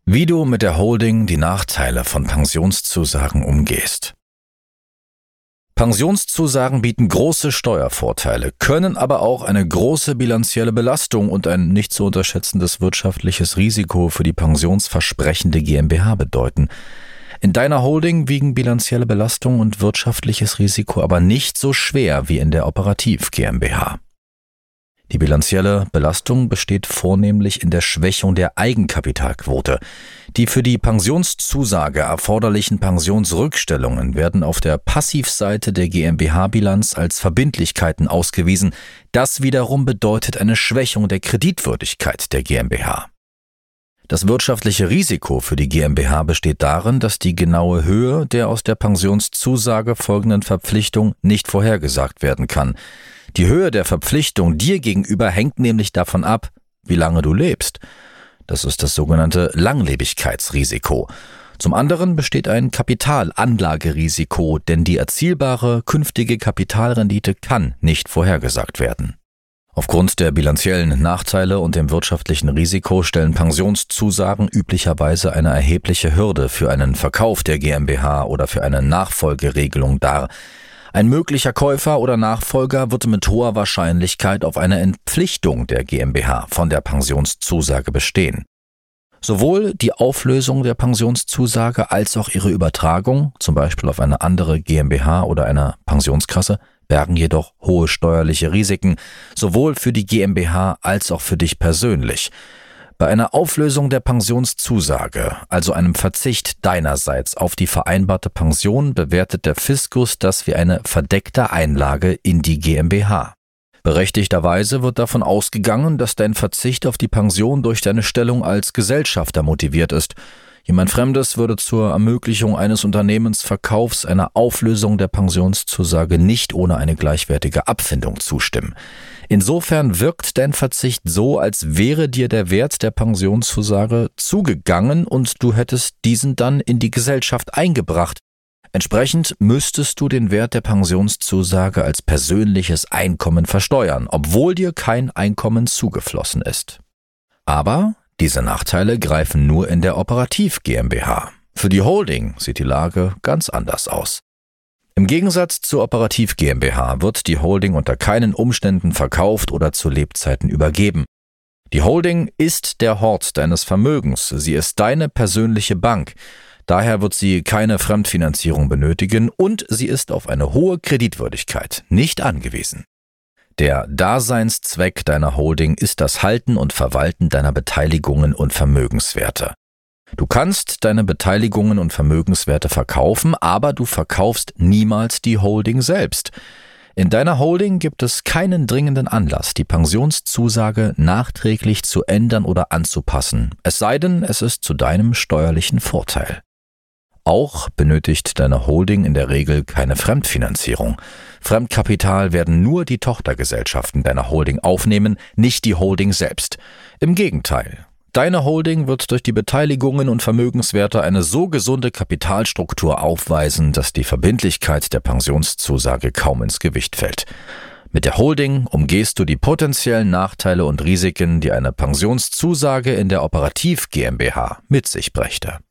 Wie du mit der Holding die Nachteile von Pensionszusagen umgehst. Pensionszusagen bieten große Steuervorteile, können aber auch eine große bilanzielle Belastung und ein nicht zu unterschätzendes wirtschaftliches Risiko für die pensionsversprechende GmbH bedeuten. In deiner Holding wiegen bilanzielle Belastung und wirtschaftliches Risiko aber nicht so schwer wie in der Operativ GmbH. Die bilanzielle Belastung besteht vornehmlich in der Schwächung der Eigenkapitalquote. Die für die Pensionszusage erforderlichen Pensionsrückstellungen werden auf der Passivseite der GmbH-Bilanz als Verbindlichkeiten ausgewiesen. Das wiederum bedeutet eine Schwächung der Kreditwürdigkeit der GmbH. Das wirtschaftliche Risiko für die GmbH besteht darin, dass die genaue Höhe der aus der Pensionszusage folgenden Verpflichtung nicht vorhergesagt werden kann. Die Höhe der Verpflichtung dir gegenüber hängt nämlich davon ab, wie lange du lebst. Das ist das sogenannte Langlebigkeitsrisiko. Zum anderen besteht ein Kapitalanlagerisiko, denn die erzielbare künftige Kapitalrendite kann nicht vorhergesagt werden. Aufgrund der bilanziellen Nachteile und dem wirtschaftlichen Risiko stellen Pensionszusagen üblicherweise eine erhebliche Hürde für einen Verkauf der GmbH oder für eine Nachfolgeregelung dar. Ein möglicher Käufer oder Nachfolger wird mit hoher Wahrscheinlichkeit auf eine Entpflichtung der GmbH von der Pensionszusage bestehen. Sowohl die Auflösung der Pensionszusage als auch ihre Übertragung, zum Beispiel auf eine andere GmbH oder eine Pensionskasse, bergen jedoch hohe steuerliche Risiken, sowohl für die GmbH als auch für dich persönlich. Bei einer Auflösung der Pensionszusage, also einem Verzicht deinerseits auf die vereinbarte Pension, bewertet der Fiskus das wie eine verdeckte Einlage in die GmbH. Berechtigterweise wird davon ausgegangen, dass dein Verzicht auf die Pension durch deine Stellung als Gesellschafter motiviert ist. Jemand Fremdes würde zur Ermöglichung eines Unternehmensverkaufs einer Auflösung der Pensionszusage nicht ohne eine gleichwertige Abfindung zustimmen. Insofern wirkt dein Verzicht so, als wäre dir der Wert der Pensionszusage zugegangen und du hättest diesen dann in die Gesellschaft eingebracht. Entsprechend müsstest du den Wert der Pensionszusage als persönliches Einkommen versteuern, obwohl dir kein Einkommen zugeflossen ist. Aber diese Nachteile greifen nur in der Operativ GmbH. Für die Holding sieht die Lage ganz anders aus. Im Gegensatz zur Operativ GmbH wird die Holding unter keinen Umständen verkauft oder zu Lebzeiten übergeben. Die Holding ist der Hort deines Vermögens, sie ist deine persönliche Bank. Daher wird sie keine Fremdfinanzierung benötigen und sie ist auf eine hohe Kreditwürdigkeit nicht angewiesen. Der Daseinszweck deiner Holding ist das Halten und Verwalten deiner Beteiligungen und Vermögenswerte. Du kannst deine Beteiligungen und Vermögenswerte verkaufen, aber du verkaufst niemals die Holding selbst. In deiner Holding gibt es keinen dringenden Anlass, die Pensionszusage nachträglich zu ändern oder anzupassen, es sei denn, es ist zu deinem steuerlichen Vorteil. Auch benötigt deine Holding in der Regel keine Fremdfinanzierung. Fremdkapital werden nur die Tochtergesellschaften deiner Holding aufnehmen, nicht die Holding selbst. Im Gegenteil. Deine Holding wird durch die Beteiligungen und Vermögenswerte eine so gesunde Kapitalstruktur aufweisen, dass die Verbindlichkeit der Pensionszusage kaum ins Gewicht fällt. Mit der Holding umgehst du die potenziellen Nachteile und Risiken, die eine Pensionszusage in der Operativ GmbH mit sich brächte.